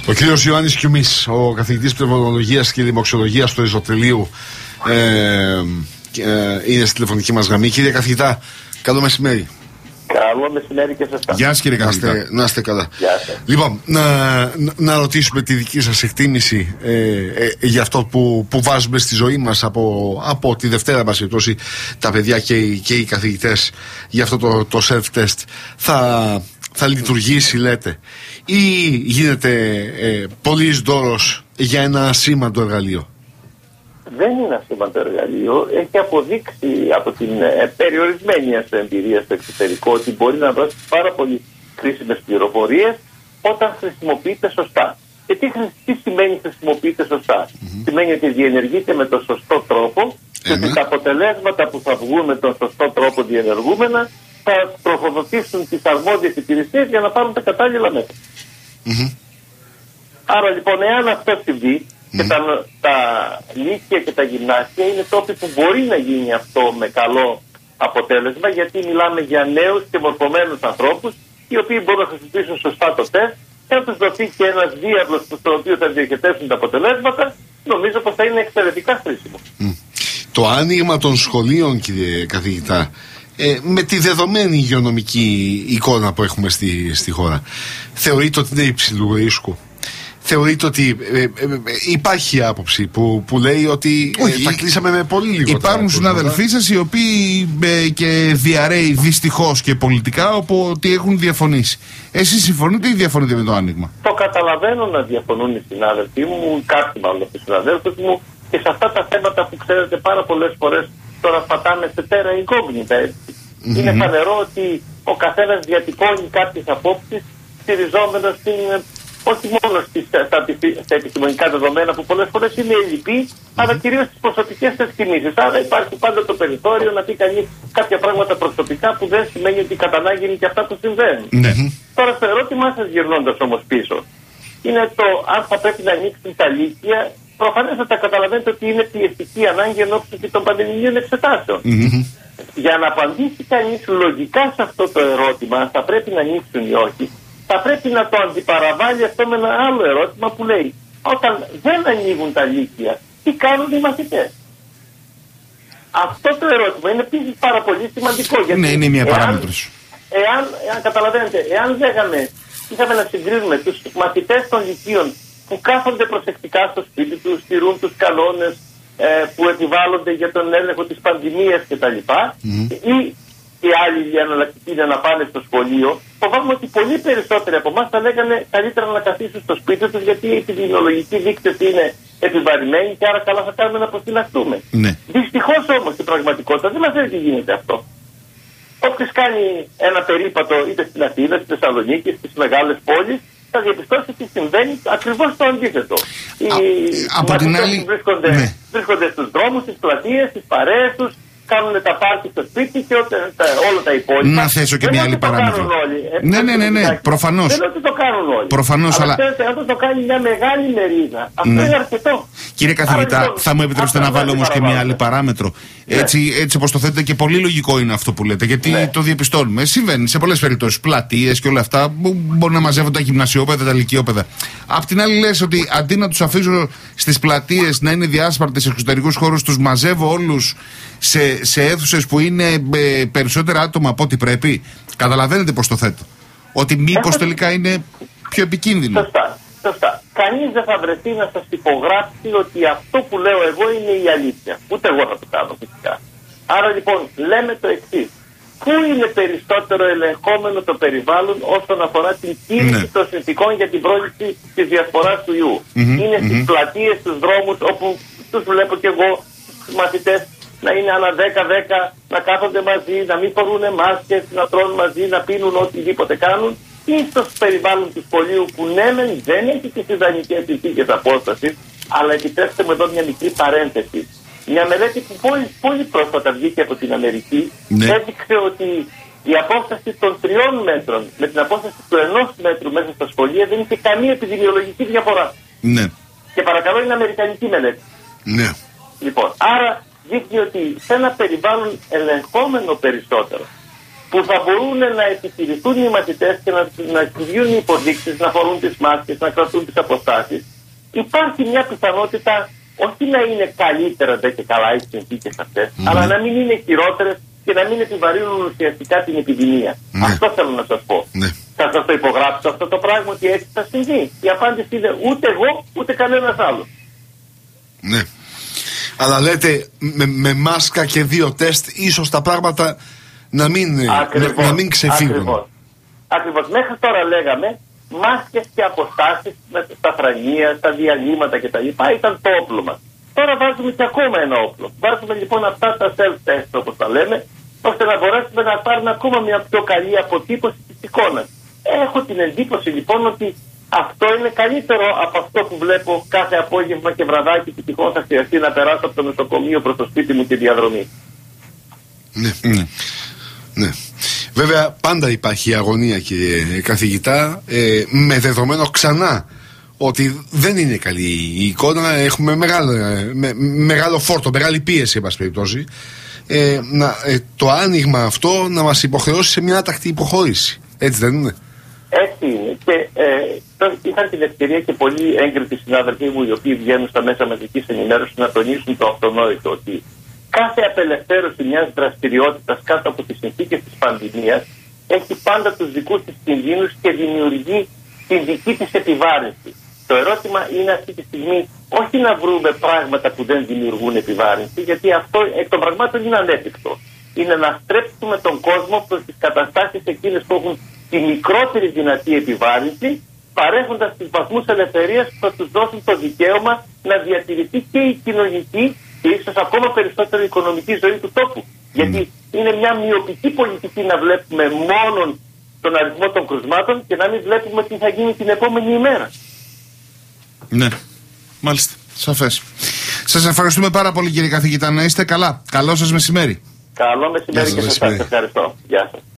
Ο κύριος Ιωάννης Κιουμής, ο καθηγητής πνευμονολογίας και δημοξιολογίας του Αριστοτελείου, είναι στη τηλεφωνική μας γραμμή. Κύριε καθηγητά, καλό μεσημέρι. Καλό μεσημέρι και σε εσάς. Γεια σας κύριε καθηγητά. Να είστε καλά. Λοιπόν, να ρωτήσουμε τη δική σας εκτίμηση για αυτό που βάζουμε στη ζωή μας από τη Δευτέρα μας περιπτώσει, τα παιδιά και οι καθηγητές, για αυτό το self-test. Θα λειτουργήσει, λέτε, ή γίνεται πολύς δώρος για ένα ασήμαντο εργαλείο? Δεν είναι ασήμαντο εργαλείο. Έχει αποδείξει από την περιορισμένη εμπειρία στο εξωτερικό ότι μπορεί να δώσει πάρα πολύ χρήσιμες πληροφορίες όταν χρησιμοποιείται σωστά. Και τι σημαίνει χρησιμοποιείται σωστά? Σημαίνει ότι διενεργείται με τον σωστό τρόπο και ότι τα αποτελέσματα που θα βγουν με τον σωστό τρόπο διενεργούμενα θα τροφοδοτήσουν τις αρμόδιες υπηρεσίες για να πάρουν τα κατάλληλα μέτρα. Άρα λοιπόν, εάν αυτό συμβεί, και τα λύκεια και τα γυμνάσια είναι τόποι που μπορεί να γίνει αυτό με καλό αποτέλεσμα, γιατί μιλάμε για νέους και μορφωμένους ανθρώπους, οι οποίοι μπορούν να χρησιμοποιήσουν σωστά το τεστ, και αν τους δοθεί και ένας διάβλος στον οποίο θα διοχετεύσουν τα αποτελέσματα, νομίζω πως θα είναι εξαιρετικά χρήσιμο. Το άνοιγμα των σχολείων, κύριε καθηγητά, με τη δεδομένη υγειονομική εικόνα που έχουμε στη χώρα, θεωρείτε ότι είναι υψηλού ρίσκου? Θεωρείτε ότι υπάρχει άποψη που λέει ότι τα κλείσαμε με πολύ λίγο? Υπάρχουν συναδελφοί σας οι οποίοι και διαρρέει δυστυχώς και πολιτικά ότι έχουν διαφωνήσει. Εσείς συμφωνείτε ή διαφωνείτε με το άνοιγμα? Το καταλαβαίνω να διαφωνούν οι συνάδελφοί μου, κάποιοι μάλλον από τους συναδέλφους μου, και σε αυτά τα θέματα που ξέρετε πάρα πολλές φορές τώρα πατάμε σε τέρα incognita. Είναι φανερό ότι ο καθένας διατυπώνει κάποιες απόψεις στηριζόμενος όχι μόνο στα επιστημονικά δεδομένα που πολλές φορές είναι ελλειπή, αλλά κυρίως στις προσωπικές εκτιμήσεις. Άρα υπάρχει πάντα το περιθώριο να πει κανείς κάποια πράγματα προσωπικά που δεν σημαίνει ότι κατά ανάγκη είναι και αυτά που συμβαίνουν. Τώρα στο ερώτημά σας γυρνώντας όμως πίσω, είναι το αν θα πρέπει να ανοίξουν τα λύκεια. Προφανώς θα τα καταλαβαίνετε ότι είναι πιεστική ανάγκη εν ώψη και των πανελληνίων εξετάσεων. Για να απαντήσει κανείς λογικά σε αυτό το ερώτημα, αν θα πρέπει να ανοίξουν ή όχι, θα πρέπει να το αντιπαραβάλει αυτό με ένα άλλο ερώτημα που λέει: όταν δεν ανοίγουν τα λύκεια, τι κάνουν οι μαθητές? Αυτό το ερώτημα είναι επίσης πάρα πολύ σημαντικό. Γιατί ναι, είναι μια παράμετρος. Εάν καταλαβαίνετε, εάν είχαμε να συγκρίνουμε τους μαθητές των λυκείων που κάθονται προσεκτικά στο σπίτι τους, στηρούν τους κανόνες που επιβάλλονται για τον έλεγχο της πανδημίας κτλ. Ή οι άλλοι οι αναλλακτικοί είναι να πάνε στο σχολείο, φοβάμαι ότι πολύ περισσότεροι από εμάς θα λέγανε καλύτερα να καθίσουν στο σπίτι τους, γιατί οι επιδημιολογικοί δείκτες είναι επιβαρημένοι και άρα καλά θα κάνουμε να προστιλαχτούμε. Δυστυχώς όμως στην πραγματικότητα δεν μας λέει τι γίνεται αυτό. Όποιος κάνει ένα περίπατο είτε στην Αθήνα, στη Θεσσαλονίκη, στις μεγάλες πόλεις, θα διαπιστώσει ότι συμβαίνει ακριβώς το αντίθετο. Οι μαθητές βρίσκονται στους δρόμους, στις πλατείες, στις παρέες τους, κάνουν τα πάρτι στο σπίτι και όλα τα υπόλοιπα. Να θέσω και μια άλλη παράμετρο. Ναι, προφανώς. Δεν λέω ότι το κάνουν όλοι. Προφανώς, αλλά αν το κάνει μια μεγάλη μερίδα, αυτό είναι αρκετό. Κύριε καθηγητά, θα μου επιτρέψετε να βάλω όμως και μια άλλη παράμετρο? Έτσι όπως το θέτε, και πολύ λογικό είναι αυτό που λέτε, γιατί το διαπιστώνουμε. Συμβαίνει σε πολλές περιπτώσεις, πλατείες και όλα αυτά, που μπορεί να μαζεύονται τα γυμνασιόπαιδα, τα λυκειόπαιδα. Απ' την άλλη λες ότι αντί να τους αφήσω στις πλατείες να είναι διάσπαρτες σε εξωτερικούς χώρους, τους μαζεύω όλους σε αίθουσες που είναι περισσότερα άτομα από ό,τι πρέπει. Καταλαβαίνετε πώς το θέτω? Ότι μήπως τελικά είναι πιο επικίνδυνο. Σωστά. Κανείς δεν θα βρεθεί να σας υπογράψει ότι αυτό που λέω εγώ είναι η αλήθεια. Ούτε εγώ θα το κάνω φυσικά. Άρα λοιπόν λέμε το εξής. Πού είναι περισσότερο ελεγχόμενο το περιβάλλον όσον αφορά την κίνηση των συνθηκών για την πρόληψη της διασποράς του ιού? Είναι στις πλατείες, στους δρόμους, όπου τους βλέπω και εγώ μαθητές να είναι ανά 10-10, να κάθονται μαζί, να μην φορούν μάσκες, να τρώνε μαζί, να πίνουν οτιδήποτε κάνουν, ή στο περιβάλλον του σχολείου που ναι, δεν έχει τις ιδανικές συνθήκες απόστασης, αλλά επιτρέψτε μου εδώ μια μικρή παρένθεση. Μια μελέτη που πολύ πρόσφατα βγήκε από την Αμερική έδειξε ότι η απόσταση των 3 μέτρων με την απόσταση του 1 μέτρου μέσα στα σχολεία δεν είχε καμία επιδημιολογική διαφορά. Και παρακαλώ, είναι αμερικανική μελέτη. Λοιπόν, άρα δείχνει ότι σε ένα περιβάλλον ελεγχόμενο περισσότερο, που θα μπορούν να επιτηρηθούν οι μαθητές και να βγουν οι υποδείξεις, να φορούν τις μάσκες, να κρατούν τις αποστάσεις, υπάρχει μια πιθανότητα όχι να είναι καλύτερα και καλά οι συνθήκες αυτές, αλλά να μην είναι χειρότερες και να μην επιβαρύνουν ουσιαστικά την επιδημία. Αυτό θέλω να σας πω. Θα σας το υπογράψω αυτό το πράγμα ότι έτσι θα συμβεί. Η απάντηση είναι ούτε εγώ ούτε κανένας άλλος. Ναι. Αλλά λέτε με μάσκα και 2 τεστ ίσως τα πράγματα να μην ξεφύγουν. Ακριβώς. Μέχρι τώρα λέγαμε μάσκες και αποστάσεις στα φραγεία, στα διαλύματα κτλ. Ήταν το όπλο μας. Τώρα βάζουμε και ακόμα ένα όπλο. Βάζουμε λοιπόν αυτά τα self-test όπως τα λέμε, ώστε να μπορέσουμε να πάρουμε ακόμα μια πιο καλή αποτύπωση της εικόνας. Έχω την εντύπωση λοιπόν ότι αυτό είναι καλύτερο από αυτό που βλέπω κάθε απόγευμα και βραδάκι που τυχόν θα χρειαστεί να περάσω από το νοσοκομείο προς το σπίτι μου τη διαδρομή. Ναι. Βέβαια πάντα υπάρχει αγωνία, κύριε καθηγητά, με δεδομένο ξανά ότι δεν είναι καλή η εικόνα. Έχουμε μεγάλο φόρτο, μεγάλη πίεση εν πάση περιπτώσει. Το άνοιγμα αυτό να μας υποχρεώσει σε μια άτακτη υποχώρηση. Έτσι δεν είναι? Έτσι είναι. Και είχαν την ευκαιρία και πολλοί έγκριτοι συνάδελφοί μου οι οποίοι βγαίνουν στα μέσα μαζικής ενημέρωσης να τονίσουν το αυτονόητο, ότι κάθε απελευθέρωση μιας δραστηριότητας κάτω από τις συνθήκες της πανδημίας έχει πάντα τους δικούς της κινδύνους και δημιουργεί την δική της επιβάρυνση. Το ερώτημα είναι αυτή τη στιγμή όχι να βρούμε πράγματα που δεν δημιουργούν επιβάρυνση, γιατί αυτό εκ των πραγμάτων είναι ανέφικτο. Είναι να στρέψουμε τον κόσμο προς τις καταστάσεις εκείνες που έχουν τη μικρότερη δυνατή επιβάρυνση, παρέχοντας τους βαθμούς ελευθερίας που θα τους δώσουν το δικαίωμα να διατηρηθεί και η κοινωνική και ίσως ακόμα περισσότερο η οικονομική ζωή του τόπου. Γιατί είναι μια μειοπική πολιτική να βλέπουμε μόνο τον αριθμό των κρουσμάτων και να μην βλέπουμε τι θα γίνει την επόμενη ημέρα. Ναι, μάλιστα, σαφές. Σας ευχαριστούμε πάρα πολύ, κύριε καθηγητά. Να είστε καλά. Καλό σας μεσημέρι. Καλό μεσημέρι και σας ευχαριστώ. Γεια σας.